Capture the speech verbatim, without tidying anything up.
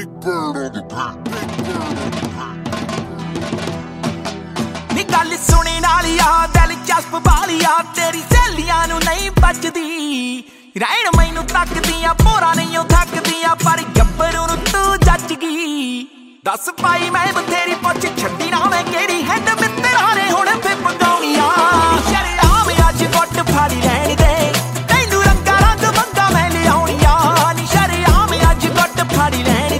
Big bird on the beat. Big bird on the beat. नी गल सुने नाली आ दिलचस्प वाली आ तेरी सहेलियां नू नहीं बचदी रहन मैनू तकदियां भोरा नहीं ओ थकदियां पर गब्बरू नू तू जच गई दस पाई मैं बथेरी पुछ छड्डी ना मैं